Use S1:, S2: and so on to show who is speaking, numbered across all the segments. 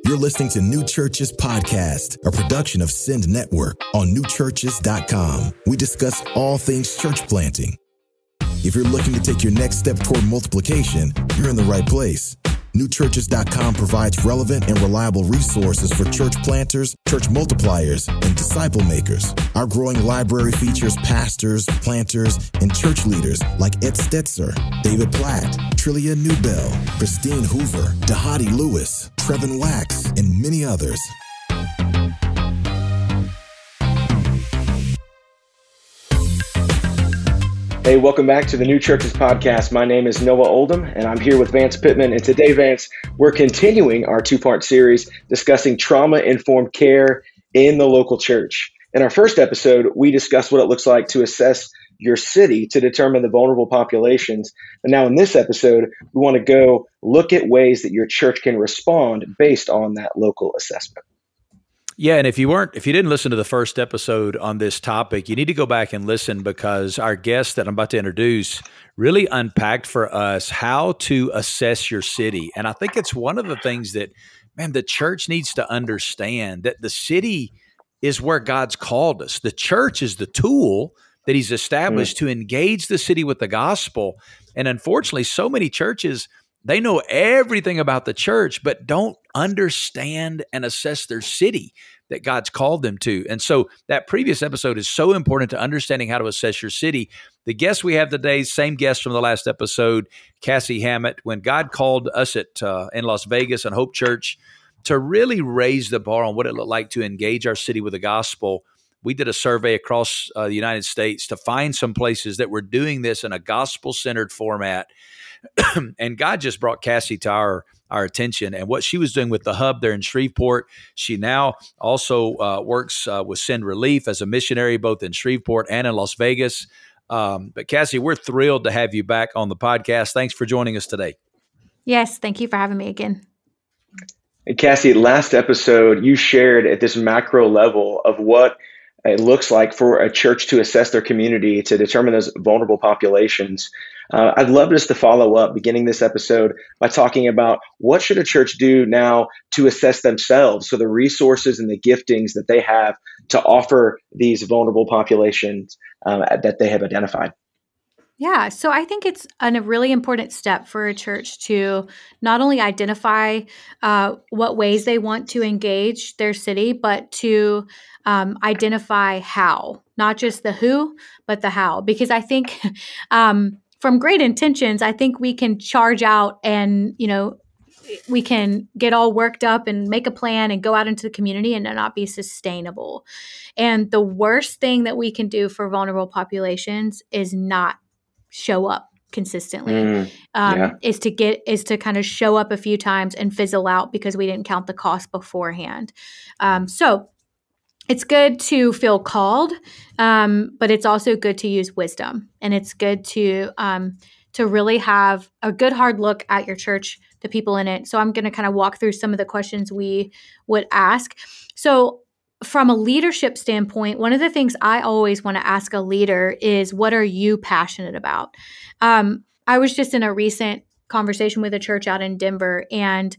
S1: You're listening to New Churches Podcast, a production of Send Network on newchurches.com. We discuss all things church planting. If you're looking to take your next step toward multiplication, you're in the right place. Newchurches.com provides relevant and reliable resources for church planters, church multipliers, and disciple makers. Our growing library features pastors, planters, and church leaders like Ed Stetzer, David Platt, Trillia Newbell, Christine Hoover, Dahadi Lewis, Trevin Wax, and many others.
S2: Hey, welcome back to the New Churches Podcast. My name is Noah Oldham, and I'm here with Vance Pittman. And today, Vance, we're continuing our two-part series discussing trauma-informed care in the local church. In our first episode, we discussed what it looks like to assess your city to determine the vulnerable populations. And now in this episode, we want to go look at ways that your church can respond based on that local assessment.
S3: Yeah, and if you didn't listen to the first episode on this topic, you need to go back and listen, because our guest that I'm about to introduce really unpacked for us how to assess your city. And I think it's one of the things that, man, the church needs to understand, that the city is where God's called us. The church is the tool that He's established to engage the city with the gospel. And unfortunately, so many churches, they know everything about the church, but don't understand and assess their city that God's called them to. And so that previous episode is so important to understanding how to assess your city. The guest we have today, same guest from the last episode, Cassie Hammett. When God called us in Las Vegas and Hope Church to really raise the bar on what it looked like to engage our city with the gospel, we did a survey across the United States to find some places that were doing this in a gospel-centered format. And God just brought Cassie to our attention, and what she was doing with the hub there in Shreveport. She now also works with Send Relief as a missionary, both in Shreveport and in Las Vegas. But Cassie, we're thrilled to have you back on the podcast. Thanks for joining us today.
S4: Yes, thank you for having me again.
S2: And Cassie, last episode, you shared at this macro level of what it looks like for a church to assess their community to determine those vulnerable populations. I'd love us to follow up beginning this episode by talking about what should a church do now to assess themselves, so the resources and the giftings that they have to offer these vulnerable populations that they have identified.
S4: Yeah, so I think it's a really important step for a church to not only identify what ways they want to engage their city, but to identify how, not just the who, but the how. Because I think from great intentions, I think we can charge out and, we can get all worked up and make a plan and go out into the community and not be sustainable. And the worst thing that we can do for vulnerable populations is not show up consistently. Is to kind of show up a few times and fizzle out because we didn't count the cost beforehand. So it's good to feel called, but it's also good to use wisdom, and it's good to really have a good hard look at your church, the people in it. So I'm going to kind of walk through some of the questions we would ask. So from a leadership standpoint, one of the things I always want to ask a leader is, what are you passionate about? I was just in a recent conversation with a church out in Denver, and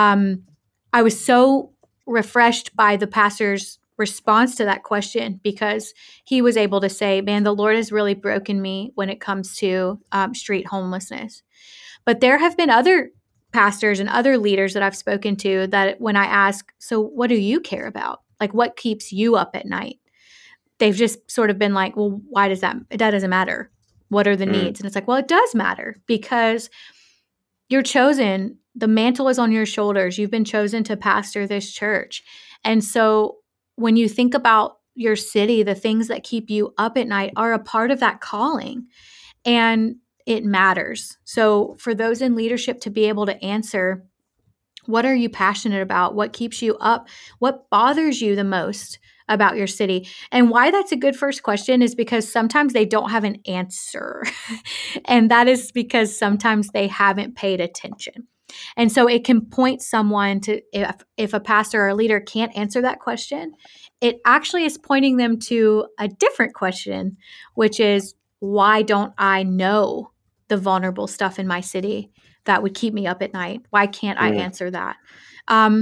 S4: I was so refreshed by the pastor's response to that question, because he was able to say, man, the Lord has really broken me when it comes to street homelessness. But there have been other pastors and other leaders that I've spoken to that when I ask, so what do you care about? Like, what keeps you up at night? They've just sort of been like, well, why does that doesn't matter? What are the needs? And it's like, well, it does matter, because you're chosen. The mantle is on your shoulders. You've been chosen to pastor this church. And so when you think about your city, the things that keep you up at night are a part of that calling, and it matters. So for those in leadership to be able to answer, what are you passionate about? What keeps you up? What bothers you the most about your city? And why that's a good first question is because sometimes they don't have an answer. And that is because sometimes they haven't paid attention. And so it can point someone to, if a pastor or a leader can't answer that question, it actually is pointing them to a different question, which is, why don't I know the vulnerable stuff in my city that would keep me up at night? Why can't I answer that?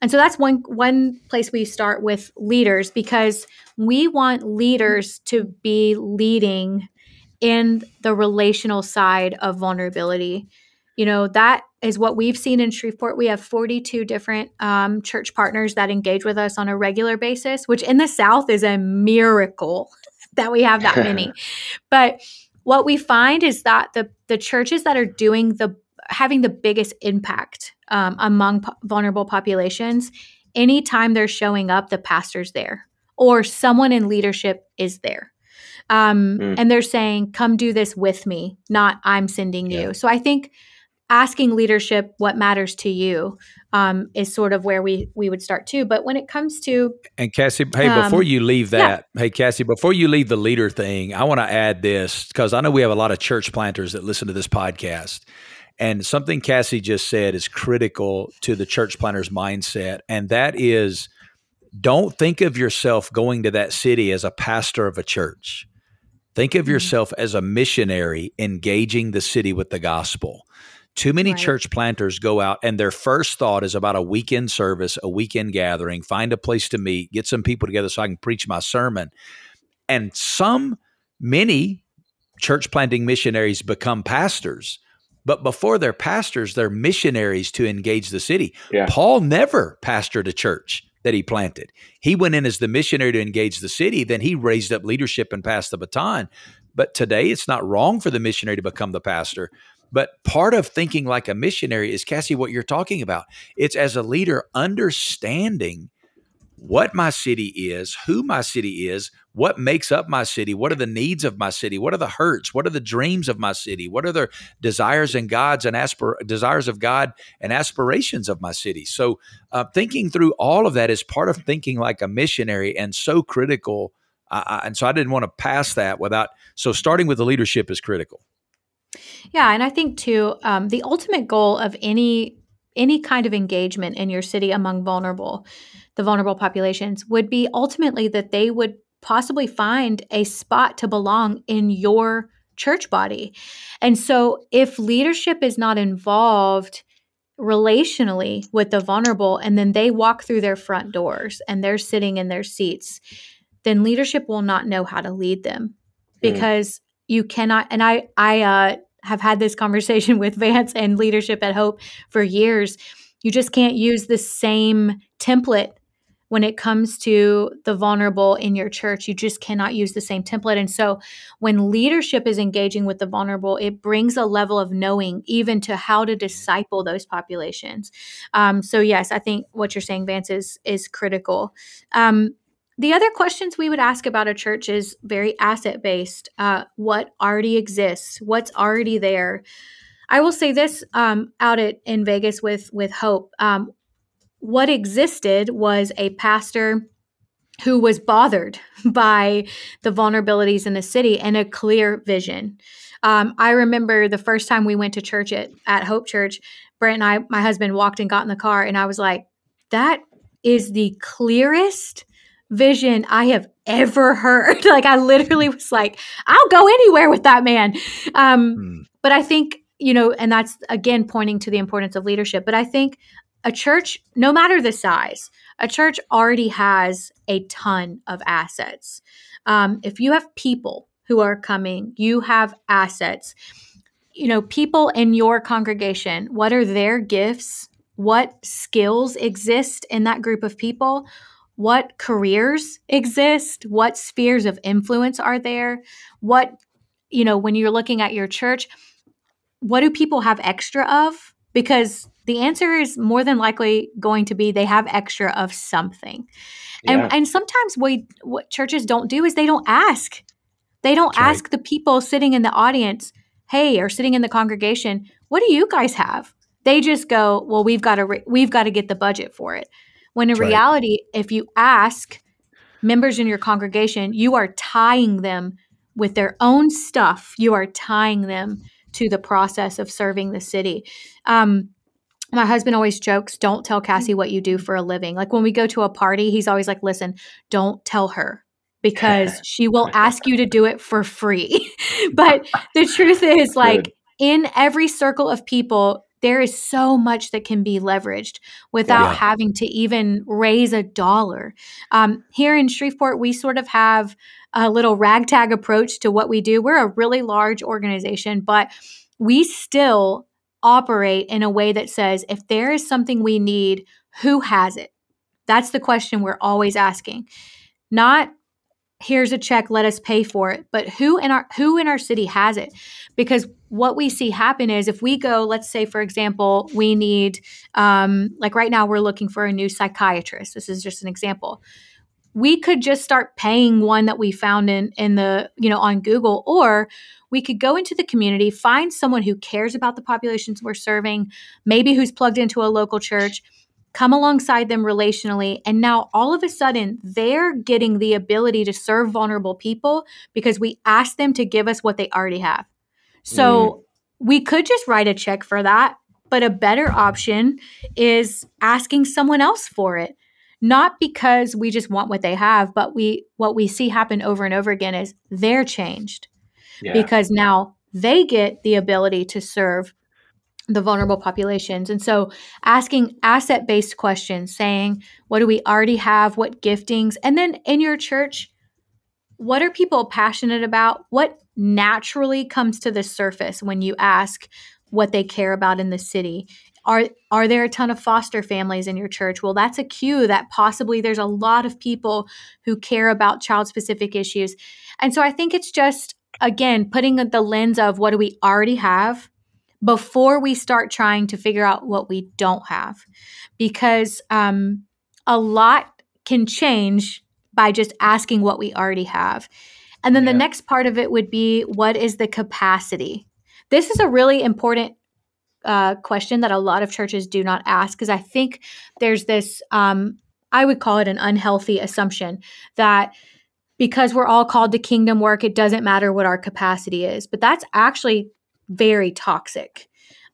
S4: And so that's one place we start with leaders, because we want leaders to be leading in the relational side of vulnerability. That is what we've seen in Shreveport. We have 42 different church partners that engage with us on a regular basis, which in the South is a miracle that we have that many. But what we find is that the churches that are having the biggest impact among vulnerable populations, anytime they're showing up, the pastor's there or someone in leadership is there. And they're saying, come do this with me, not I'm sending you. So I think asking leadership what matters to you is sort of where we would start too. But when it comes to—
S3: And Cassie, before you leave that, before you leave the leader thing, I want to add this, because I know we have a lot of church planters that listen to this podcast. And something Cassie just said is critical to the church planter's mindset. And that is, don't think of yourself going to that city as a pastor of a church. Think of yourself as a missionary engaging the city with the gospel. Too many church planters go out and their first thought is about a weekend service, a weekend gathering, find a place to meet, get some people together so I can preach my sermon. And many church planting missionaries become pastors. But before they're pastors, they're missionaries to engage the city. Yeah. Paul never pastored a church that he planted. He went in as the missionary to engage the city. Then he raised up leadership and passed the baton. But today it's not wrong for the missionary to become the pastor. But part of thinking like a missionary is, Cassie, what you're talking about. It's as a leader understanding what my city is, who my city is, what makes up my city, what are the needs of my city, what are the hurts, what are the dreams of my city, what are the desires and desires of God and aspirations of my city. So thinking through all of that is part of thinking like a missionary, and so critical. And so I didn't want to pass that without. So starting with the leadership is critical.
S4: Yeah, and I think too, the ultimate goal of any kind of engagement in your city among the vulnerable populations would be ultimately that they would possibly find a spot to belong in your church body. And so if leadership is not involved relationally with the vulnerable, and then they walk through their front doors and they're sitting in their seats, then leadership will not know how to lead them, because you cannot. And I have had this conversation with Vance and leadership at Hope for years. You just can't use the same template when it comes to the vulnerable in your church. You just cannot use the same template. And so when leadership is engaging with the vulnerable, it brings a level of knowing even to how to disciple those populations. So yes, I think what you're saying, Vance, is critical. The other questions we would ask about a church is very asset-based. What already exists? What's already there? I will say this out in Vegas with Hope. What existed was a pastor who was bothered by the vulnerabilities in the city and a clear vision. I remember the first time we went to church at Hope Church, Brent and my husband, walked and got in the car, and I was like, that is the clearest vision I have ever heard. Like, I literally was like, I'll go anywhere with that man. But I think, and that's again pointing to the importance of leadership. But I think a church, no matter the size, a church already has a ton of assets. If you have people who are coming, you have assets. People in your congregation, what are their gifts? What skills exist in that group of people? What careers exist? What spheres of influence are there? When you're looking at your church, what do people have extra of? Because the answer is more than likely going to be they have extra of something. Yeah. And sometimes what churches don't do is they don't ask. They don't ask the people sitting in the audience, hey, or sitting in the congregation, what do you guys have? They just go, well, we've got to get the budget for it. When in reality, if you ask members in your congregation, you are tying them with their own stuff. You are tying them to the process of serving the city. My husband always jokes, don't tell Cassie what you do for a living. Like when we go to a party, he's always like, listen, don't tell her, because she will ask you to do it for free. But the truth is, like, in every circle of people, there is so much that can be leveraged without having to even raise a dollar. Here in Shreveport, we sort of have a little ragtag approach to what we do. We're a really large organization, but we still operate in a way that says, if there is something we need, who has it? That's the question we're always asking. Not, here's a check, let us pay for it, but who in our city has it? Because what we see happen is, if we go, let's say, for example, we need, like right now, we're looking for a new psychiatrist. This is just an example. We could just start paying one that we found in the, on Google, or we could go into the community, find someone who cares about the populations we're serving, maybe who's plugged into a local church, come alongside them relationally. And now all of a sudden they're getting the ability to serve vulnerable people because we asked them to give us what they already have. So we could just write a check for that, but a better option is asking someone else for it. Not because we just want what they have, but what we see happen over and over again is they're changed because now they get the ability to serve the vulnerable populations. And so asking asset-based questions, saying, what do we already have? What giftings? And then in your church, what are people passionate about? What naturally comes to the surface when you ask what they care about in the city? Are there a ton of foster families in your church? Well, that's a cue that possibly there's a lot of people who care about child-specific issues. And so I think it's just, again, putting the lens of what do we already have before we start trying to figure out what we don't have. Because a lot can change by just asking what we already have. And then the next part of it would be, what is the capacity? This is a really important question that a lot of churches do not ask, because I think there's this, I would call it an unhealthy assumption that because we're all called to kingdom work, it doesn't matter what our capacity is. But that's actually very toxic,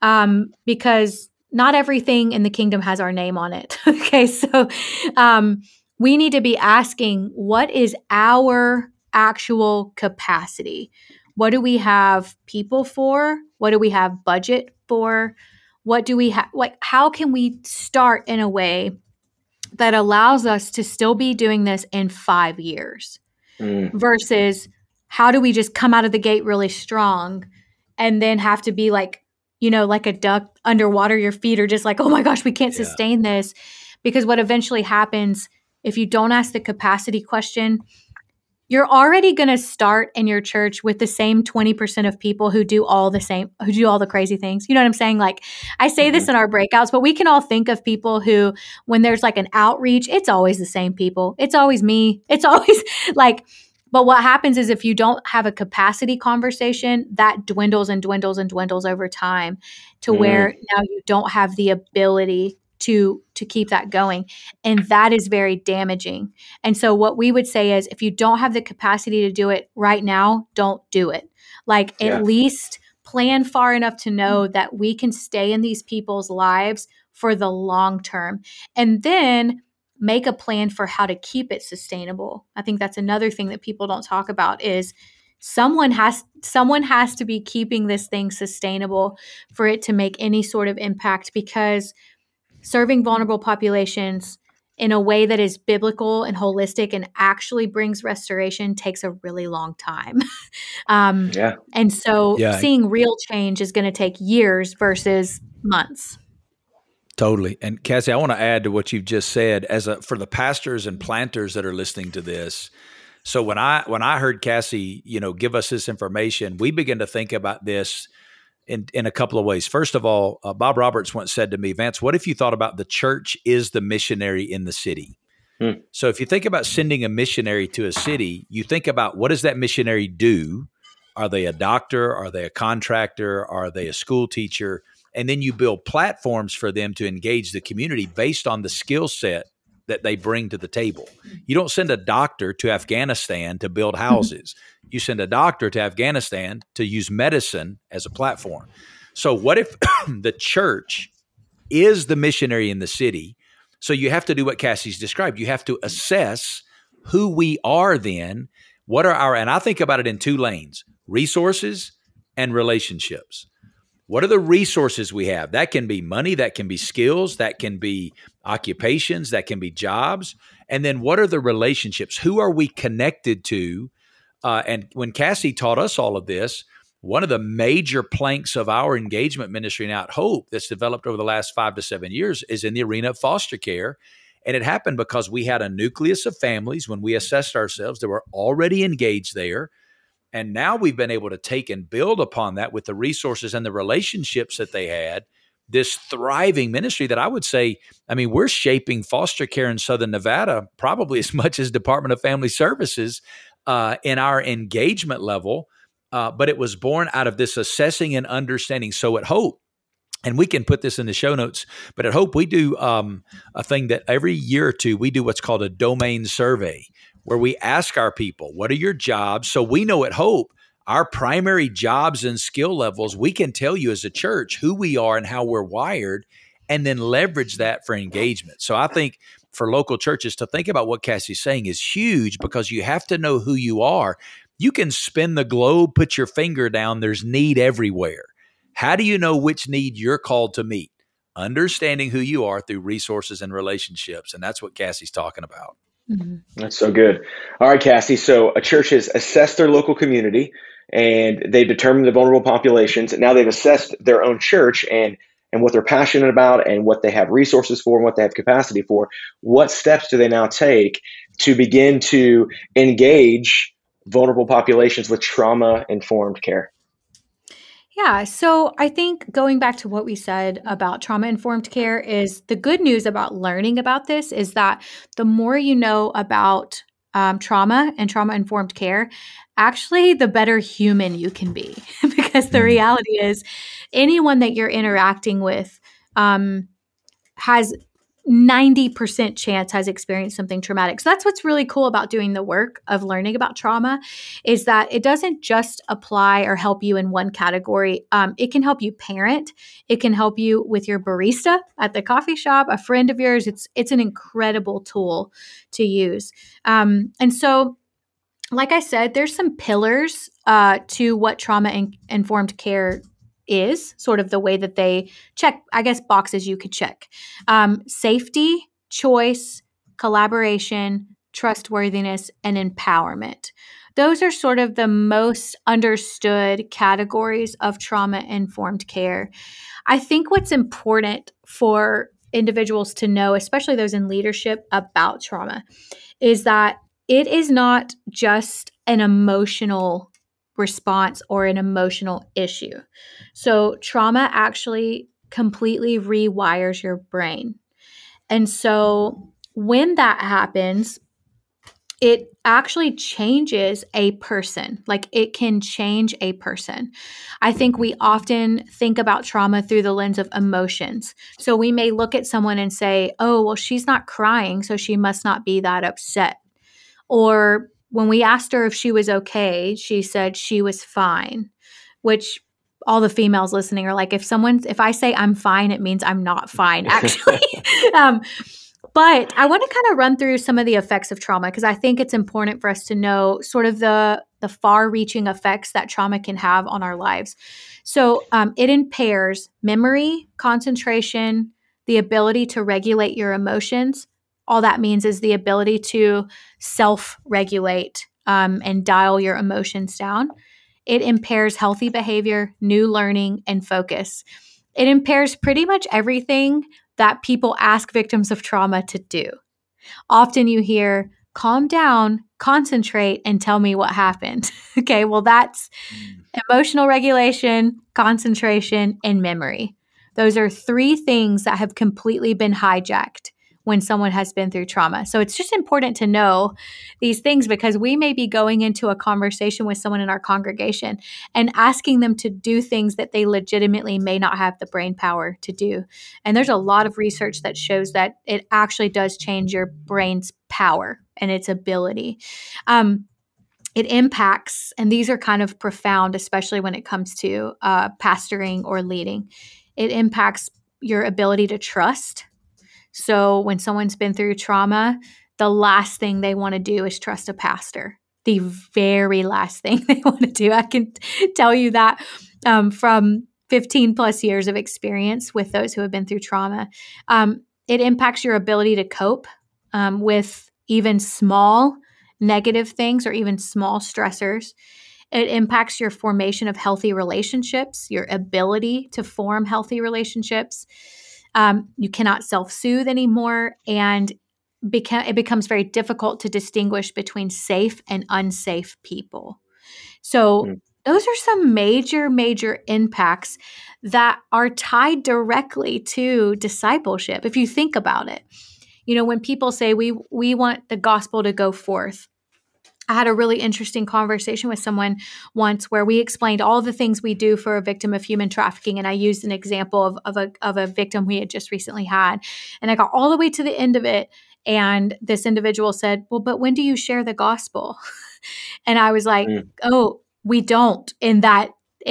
S4: because not everything in the kingdom has our name on it. Okay, so we need to be asking, what is our actual capacity? What do we have people for? What do we have budget for? What do we have? Like, how can we start in a way that allows us to still be doing this in 5 years versus how do we just come out of the gate really strong and then have to be like, like a duck underwater, your feet are just like, oh my gosh, we can't sustain this. Because what eventually happens, if you don't ask the capacity question, you're already going to start in your church with the same 20% of people who do all the crazy things. You know what I'm saying? Like, I say this in our breakouts, but we can all think of people who, when there's like an outreach, it's always the same people. It's always me. It's always like, but what happens is if you don't have a capacity conversation, that dwindles and dwindles and dwindles over time to where now you don't have the ability to keep that going. And that is very damaging. And so what we would say is, if you don't have the capacity to do it right now, don't do it. Like, at least plan far enough to know that we can stay in these people's lives for the long term. And then make a plan for how to keep it sustainable. I think that's another thing that people don't talk about is someone has to be keeping this thing sustainable for it to make any sort of impact, because serving vulnerable populations in a way that is biblical and holistic and actually brings restoration takes a really long time. And so seeing real change is going to take years versus months.
S3: Totally. And Cassie, I want to add to what you've just said for the pastors and planters that are listening to this. So when I heard Cassie, give us this information, we began to think about this in a couple of ways. First of all, Bob Roberts once said to me, Vance, what if you thought about the church is the missionary in the city? So if you think about sending a missionary to a city, you think about, what does that missionary do? Are they a doctor? Are they a contractor? Are they a school teacher? And then you build platforms for them to engage the community based on the skill set that they bring to the table. You don't send a doctor to Afghanistan to build houses. You send a doctor to Afghanistan to use medicine as a platform. So what if the church is the missionary in the city? So you have to do what Cassie's described. You have to assess who we are then. And I think about it in two lanes: resources and relationships. What are the resources we have? That can be money, that can be skills, that can be occupations, that can be jobs. And then what are the relationships? Who are we connected to? And when Cassie taught us all of this, one of the major planks of our engagement ministry now at Hope that's developed over the last 5 to 7 years is in the arena of foster care. And it happened because we had a nucleus of families when we assessed ourselves that were already engaged there. And now we've been able to take and build upon that with the resources and the relationships that they had, this thriving ministry that I would say, I mean, we're shaping foster care in Southern Nevada probably as much as Department of Family Services in our engagement level. But it was born out of this assessing and understanding. So at Hope, and we can put this in the show notes, but at Hope, we do a thing that every year or two, we do what's called a domain survey, where we ask our people, what are your jobs? So we know at Hope, our primary jobs and skill levels, we can tell you as a church who we are and how we're wired, and then leverage that for engagement. So I think for local churches to think about what Cassie's saying is huge, because you have to know who you are. You can spin the globe, put your finger down, there's need everywhere. How do you know which need you're called to meet? Understanding who you are through resources and relationships. And that's what Cassie's talking about.
S4: Mm-hmm.
S2: That's so good. All right, Cassie. So a church has assessed their local community and they've determined the vulnerable populations. And now they've assessed their own church and what they're passionate about and what they have resources for and what they have capacity for. What steps do they now take to begin to engage vulnerable populations with trauma-informed care?
S4: Yeah, so I think going back to what we said about trauma-informed care is the good news about learning about this is that the more you know about trauma and trauma-informed care, actually the better human you can be. Because the reality is anyone that you're interacting with has 90% chance has experienced something traumatic. So that's what's really cool about doing the work of learning about trauma, is that it doesn't just apply or help you in one category. It can help you parent. It can help you with your barista at the coffee shop, a friend of yours. It's an incredible tool to use. And so, like I said, there's some pillars to what trauma-informed care is, sort of the way that they check, I guess, boxes you could check. Safety, choice, collaboration, trustworthiness, and empowerment. Those are sort of the most understood categories of trauma-informed care. I think what's important for individuals to know, especially those in leadership, about trauma, is that it is not just an emotional response or an emotional issue. So trauma actually completely rewires your brain. And so when that happens, it actually changes a person. Like, it can change a person. I think we often think about trauma through the lens of emotions. So we may look at someone and say, oh, well, she's not crying, so she must not be that upset. Or when we asked her if she was okay, she said she was fine, which all the females listening are like, if I say I'm fine, it means I'm not fine, actually. But I want to kind of run through some of the effects of trauma, because I think it's important for us to know sort of the far-reaching effects that trauma can have on our lives. So it impairs memory, concentration, the ability to regulate your emotions. All that means is the ability to self-regulate and dial your emotions down. It impairs healthy behavior, new learning, and focus. It impairs pretty much everything that people ask victims of trauma to do. Often you hear, calm down, concentrate, and tell me what happened. Okay, well, that's emotional regulation, concentration, and memory. Those are 3 things that have completely been hijacked when someone has been through trauma. So it's just important to know these things, because we may be going into a conversation with someone in our congregation and asking them to do things that they legitimately may not have the brain power to do. And there's a lot of research that shows that it actually does change your brain's power and its ability. It impacts, and these are kind of profound, especially when it comes to pastoring or leading. It impacts your ability to trust. So when someone's been through trauma, the last thing they want to do is trust a pastor. The very last thing they want to do. I can tell you that from 15 plus years of experience with those who have been through trauma. It impacts your ability to cope with even small negative things or even small stressors. It impacts your formation of healthy relationships, your ability to form healthy relationships. You cannot self-soothe anymore, and it becomes very difficult to distinguish between safe and unsafe people. So those are some major, major impacts that are tied directly to discipleship. If you think about it, when people say we want the gospel to go forth, I had a really interesting conversation with someone once where we explained all the things we do for a victim of human trafficking. And I used an example of a victim we had just recently had. And I got all the way to the end of it. And this individual said, well, but when do you share the gospel? And I was like, oh, we don't in that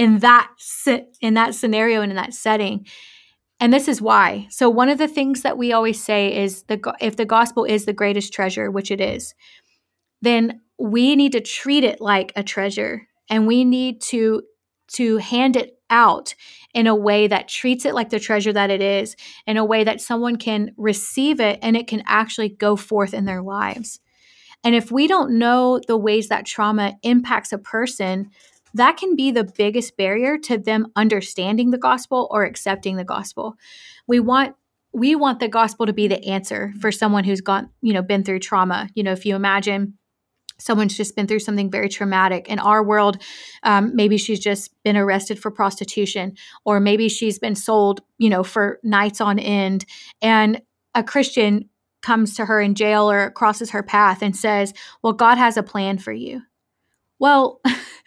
S4: scenario and in that setting. And this is why. So one of the things that we always say is if the gospel is the greatest treasure, which it is, then we need to treat it like a treasure, and we need to hand it out in a way that treats it like the treasure that it is, in a way that someone can receive it and it can actually go forth in their lives. And if we don't know the ways that trauma impacts a person, that can be the biggest barrier to them understanding the gospel or accepting the gospel. We want the gospel to be the answer for someone who's been through trauma. If you imagine someone's just been through something very traumatic. In our world, maybe she's just been arrested for prostitution, or maybe she's been sold, for nights on end. And a Christian comes to her in jail or crosses her path and says, well, God has a plan for you. Well,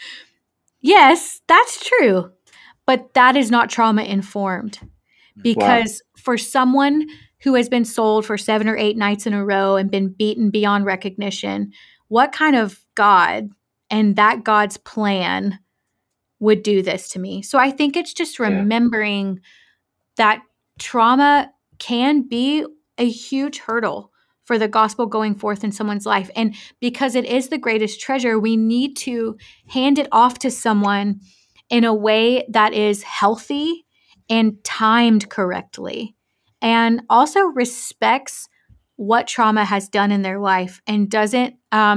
S4: yes, that's true. But that is not trauma informed, because for someone who has been sold for 7 or 8 nights in a row and been beaten beyond recognition, what kind of God and that God's plan would do this to me? So I think it's just remembering that trauma can be a huge hurdle for the gospel going forth in someone's life. And because it is the greatest treasure, we need to hand it off to someone in a way that is healthy and timed correctly, and also respects what trauma has done in their life and doesn't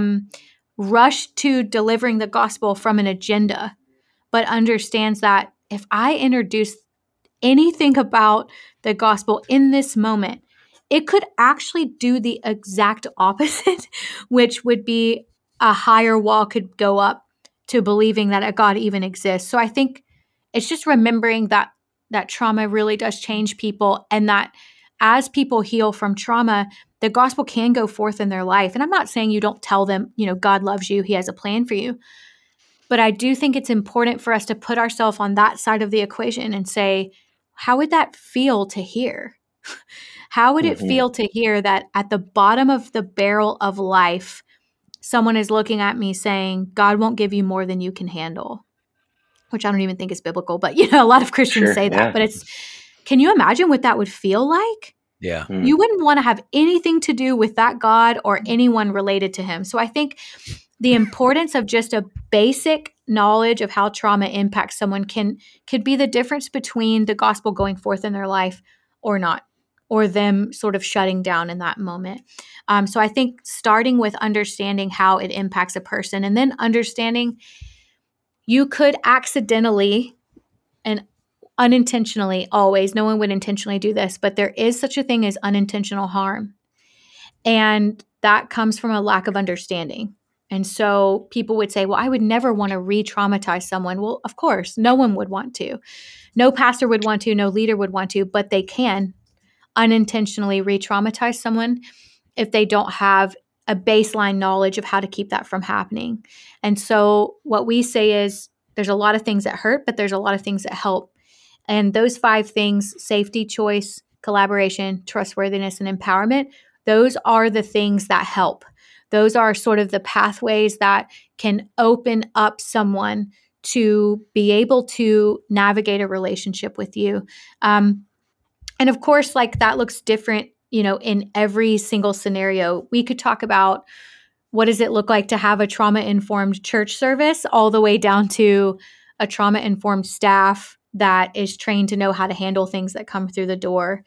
S4: rush to delivering the gospel from an agenda, but understands that if I introduce anything about the gospel in this moment, it could actually do the exact opposite, which would be a higher wall could go up to believing that a God even exists. So I think it's just remembering that trauma really does change people, and that as people heal from trauma, the gospel can go forth in their life. And I'm not saying you don't tell them, God loves you, he has a plan for you. But I do think it's important for us to put ourselves on that side of the equation and say, how would that feel to hear? How would it feel to hear that at the bottom of the barrel of life, someone is looking at me saying, God won't give you more than you can handle? Which I don't even think is biblical, but a lot of Christians say that. But can you imagine what that would feel like?
S3: Yeah.
S4: You wouldn't want to have anything to do with that God or anyone related to him. So I think the importance of just a basic knowledge of how trauma impacts someone could be the difference between the gospel going forth in their life or not, or them sort of shutting down in that moment. So I think starting with understanding how it impacts a person, and then understanding you could accidentally and unintentionally, always, no one would intentionally do this, but there is such a thing as unintentional harm. And that comes from a lack of understanding. And so people would say, well, I would never want to re-traumatize someone. Well, of course, no one would want to. No pastor would want to, no leader would want to, but they can unintentionally re-traumatize someone if they don't have a baseline knowledge of how to keep that from happening. And so what we say is there's a lot of things that hurt, but there's a lot of things that help. And those 5 things, safety, choice, collaboration, trustworthiness, and empowerment, those are the things that help. Those are sort of the pathways that can open up someone to be able to navigate a relationship with you. And of course, that looks different, in every single scenario. We could talk about what does it look like to have a trauma-informed church service, all the way down to a trauma-informed staff that is trained to know how to handle things that come through the door.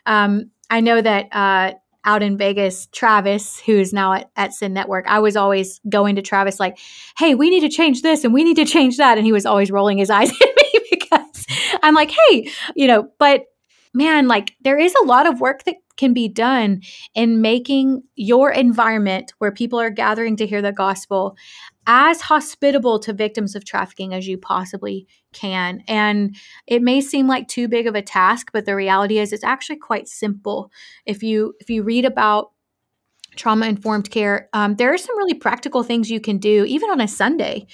S4: I know that out in Vegas, Travis, who is now at Send Network, I was always going to Travis like, hey, we need to change this and we need to change that. And he was always rolling his eyes at me because I'm like, hey, but man, like there is a lot of work that can be done in making your environment where people are gathering to hear the gospel as hospitable to victims of trafficking as you possibly can. And it may seem like too big of a task, but the reality is it's actually quite simple. If you read about trauma-informed care, there are some really practical things you can do, even on a Sunday,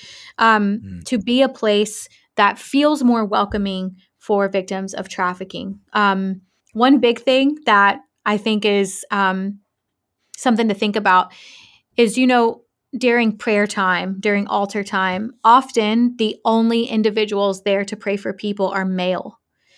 S4: to be a place that feels more welcoming for victims of trafficking. One big thing that I think is something to think about is, during prayer time, during altar time, often the only individuals there to pray for people are male.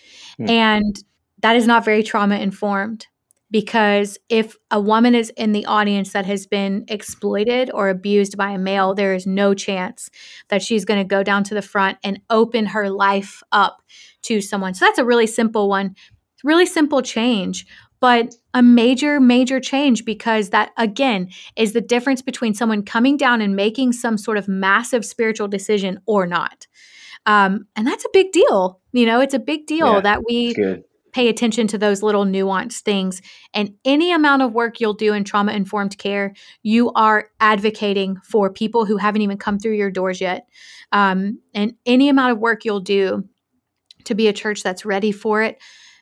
S4: And that is not very trauma-informed, because if a woman is in the audience that has been exploited or abused by a male, there is no chance that she's going to go down to the front and open her life up to someone. So that's a really simple one, really simple change, but a major, major change, because that, again, is the difference between someone coming down and making some sort of massive spiritual decision or not. And that's a big deal. It's a big deal that we pay attention to those little nuanced things. And any amount of work you'll do in trauma-informed care, you are advocating for people who haven't even come through your doors yet. And any amount of work you'll do to be a church that's ready for it,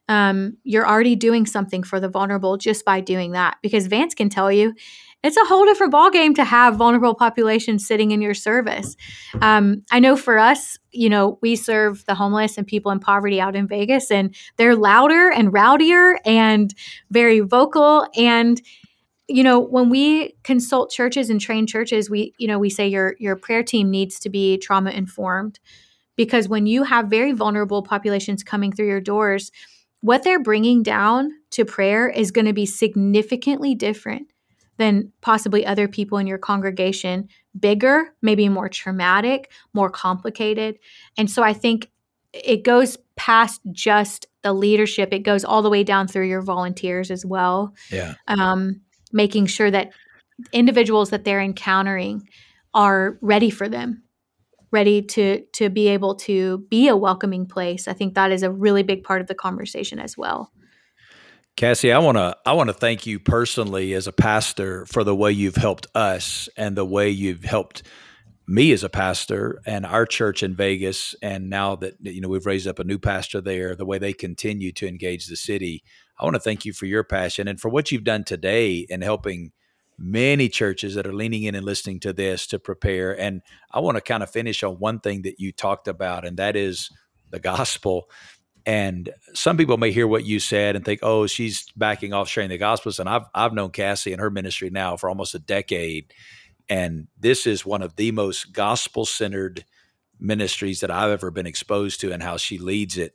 S4: you're already doing something for the vulnerable just by doing that. Because Vance can tell you, it's a whole different ballgame to have vulnerable populations sitting in your service. I know for us, we serve the homeless and people in poverty out in Vegas, and they're louder and rowdier and very vocal. And, when we consult churches and train churches, we say your prayer team needs to be trauma informed, because when you have very vulnerable populations coming through your doors, what they're bringing down to prayer is going to be significantly different than possibly other people in your congregation, bigger, maybe more traumatic, more complicated. And so I think it goes past just the leadership. It goes all the way down through your volunteers as well.
S3: Yeah.
S4: Making sure that individuals that they're encountering are ready for them, ready to be able to be a welcoming place. I think that is a really big part of the conversation as well.
S3: Cassie, I want to thank you personally as a pastor for the way you've helped us and the way you've helped me as a pastor and our church in Vegas. And now that we've raised up a new pastor there, the way they continue to engage the city, I want to thank you for your passion and for what you've done today in helping many churches that are leaning in and listening to this to prepare. And I want to kind of finish on one thing that you talked about, and that is the gospel. And some people may hear what you said and think, oh, she's backing off sharing the gospel. And I've known Cassie and her ministry now for almost a decade. And this is one of the most gospel-centered ministries that I've ever been exposed to, and how she leads it.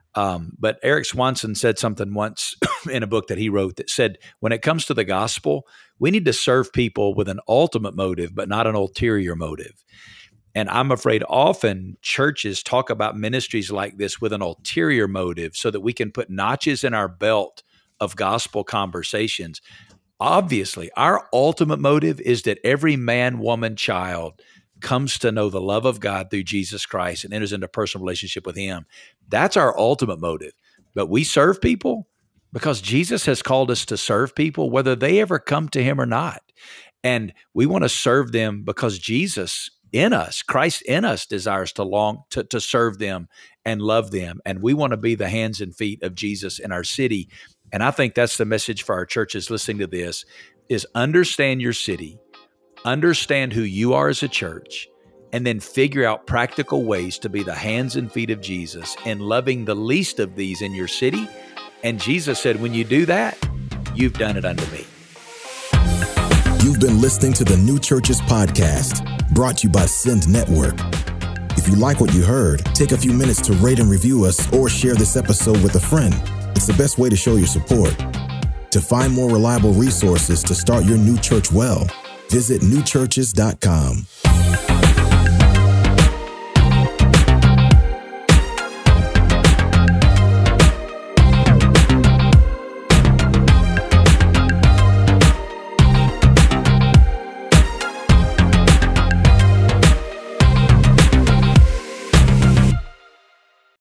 S3: But Eric Swanson said something once in a book that he wrote that said, when it comes to the gospel, we need to serve people with an ultimate motive, but not an ulterior motive. And I'm afraid often churches talk about ministries like this with an ulterior motive so that we can put notches in our belt of gospel conversations. Obviously, our ultimate motive is that every man, woman, child comes to know the love of God through Jesus Christ and enters into a personal relationship with Him. That's our ultimate motive. But we serve people because Jesus has called us to serve people, whether they ever come to Him or not. And we want to serve them because Jesus in us, Christ in us, desires to serve them and love them. And we want to be the hands and feet of Jesus in our city. And I think that's the message for our churches listening to this, is understand your city, understand who you are as a church, and then figure out practical ways to be the hands and feet of Jesus in loving the least of these in your city. And Jesus said, when you do that, you've done it unto me.
S1: You've been listening to the New Churches Podcast, brought to you by Send Network. If you like what you heard, take a few minutes to rate and review us or share this episode with a friend. It's the best way to show your support. To find more reliable resources to start your new church well, visit newchurches.com.